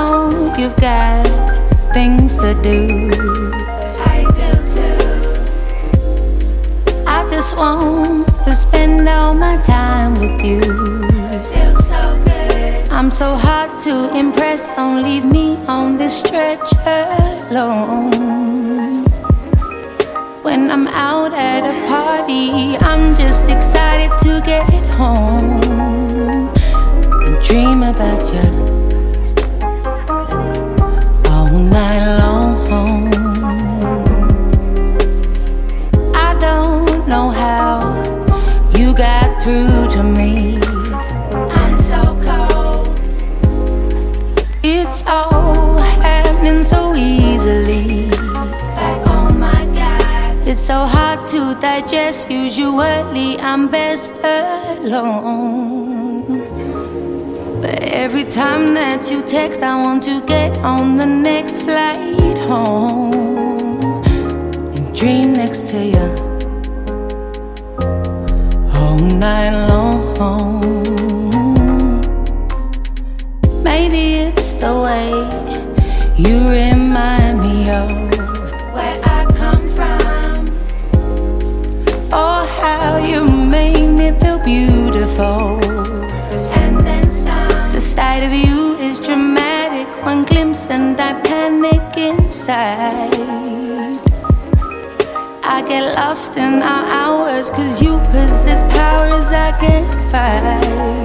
know you've got things to do. I do too. I just want to spend all my time with you. Feels so good. I'm so hard to impress, don't leave me on this stretch alone. When I'm out at a party, I'm just excited to get home and dream about you all night long. I don't know how you got through to me. I'm so cold. It's all happening so easily. Like, oh my God. It's so hard to digest. Usually I'm best alone, but every time that you text, I want to get on the next flight home and dream next to you all night long. Maybe it's the way you remind me of Where I come from. oh, how you make me feel beautiful. And then some. The sight of you is dramatic. One glimpse and I panic inside. I get lost in our hours, 'cause you possess powers I can't fight.